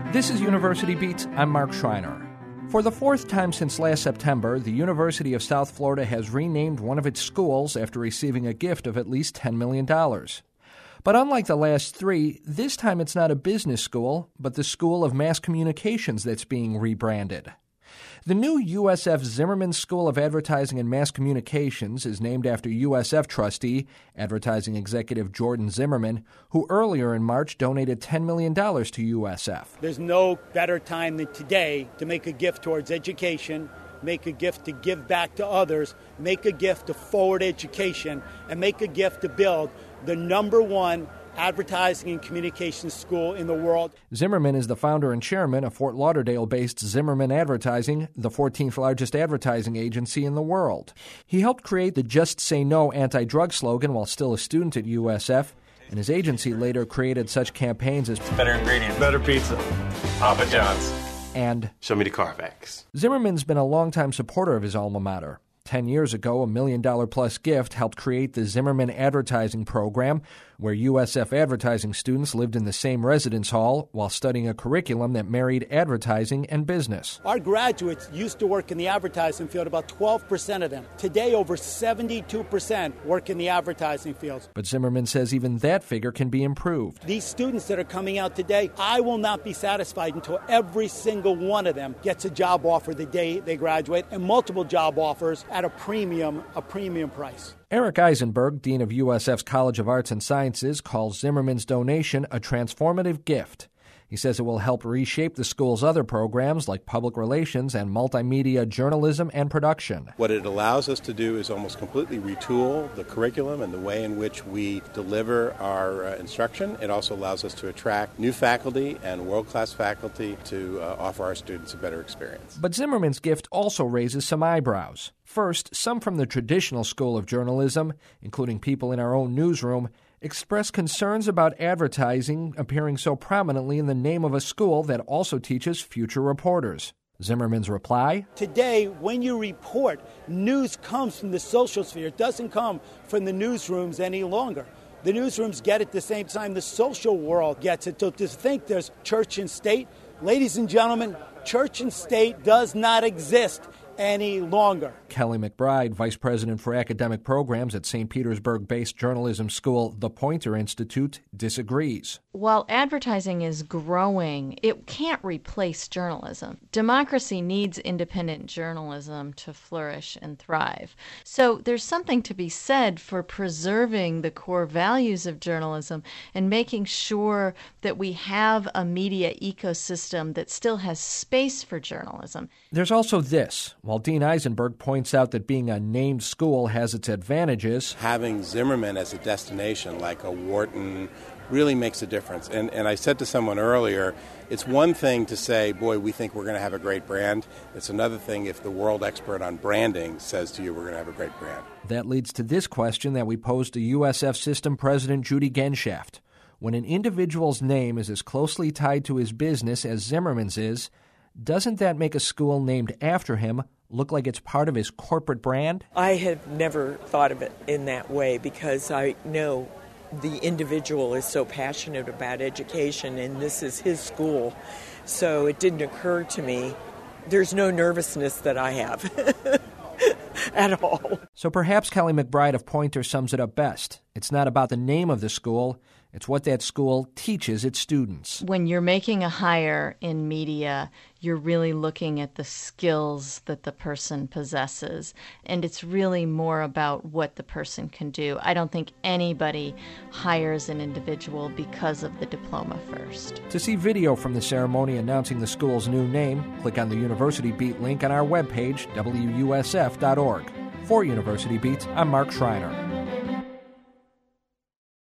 This is University Beat. I'm Mark Schreiner. For the fourth time since last September, the University of South Florida has renamed one of its schools after receiving a gift of at least $10 million. But unlike the last three, this time it's not a business school, but the School of Mass Communications that's being rebranded. The new USF Zimmerman School of Advertising and Mass Communications is named after USF trustee, advertising executive Jordan Zimmerman, who earlier in March donated $10 million to USF. There's no better time than today to make a gift towards education, make a gift to give back to others, make a gift to forward education, and make a gift to build the number one advertising and communications school in the world. Zimmerman is the founder and chairman of Fort Lauderdale-based Zimmerman Advertising, the 14th largest advertising agency in the world. He helped create the Just Say No anti-drug slogan while still a student at USF, and his agency later created such campaigns as better ingredients, better pizza, Papa John's, and show me the Carfax. Zimmerman's been a longtime supporter of his alma mater. 10 years ago, a $1 million-plus gift helped create the Zimmerman Advertising Program, where USF advertising students lived in the same residence hall while studying a curriculum that married advertising and business. Our graduates used to work in the advertising field, about 12% of them. Today, over 72% work in the advertising field. But Zimmerman says even that figure can be improved. These students that are coming out today, I will not be satisfied until every single one of them gets a job offer the day they graduate, and multiple job offers at a premium price. Eric Eisenberg, dean of USF's College of Arts and Sciences, calls Zimmerman's donation a transformative gift. He says it will help reshape the school's other programs like public relations and multimedia journalism and production. What it allows us to do is almost completely retool the curriculum and the way in which we deliver our instruction. It also allows us to attract new faculty and world-class faculty to offer our students a better experience. But Zimmerman's gift also raises some eyebrows. First, some from the traditional school of journalism, including people in our own newsroom, express concerns about advertising appearing so prominently in the name of a school that also teaches future reporters. Zimmerman's reply? Today, when you report, news comes from the social sphere. It doesn't come from the newsrooms any longer. The newsrooms get it the same time the social world gets it. So to think there's church and state, ladies and gentlemen, church and state does not exist any longer. Kelly McBride, Vice President for Academic Programs at St. Petersburg-based journalism school The Poynter Institute, disagrees. While advertising is growing, it can't replace journalism. Democracy needs independent journalism to flourish and thrive. So there's something to be said for preserving the core values of journalism and making sure that we have a media ecosystem that still has space for journalism. There's also this. While Dean Eisenberg points out that being a named school has its advantages, having Zimmerman as a destination like a Wharton really makes a difference. And I said to someone earlier, it's one thing to say, boy, we think we're going to have a great brand. It's another thing if the world expert on branding says to you, we're going to have a great brand. That leads to this question that we posed to USF System President Judy Genshaft. When an individual's name is as closely tied to his business as Zimmerman's is, doesn't that make a school named after him look like it's part of his corporate brand? I have never thought of it in that way because I know the individual is so passionate about education and this is his school. So it didn't occur to me. There's no nervousness that I have at all. So perhaps Kelly McBride of Poynter sums it up best. It's not about the name of the school. It's what that school teaches its students. When you're making a hire in media, you're really looking at the skills that the person possesses, and it's really more about what the person can do. I don't think anybody hires an individual because of the diploma first. To see video from the ceremony announcing the school's new name, click on the University Beat link on our webpage, WUSF.org. For University Beat, I'm Mark Schreiner.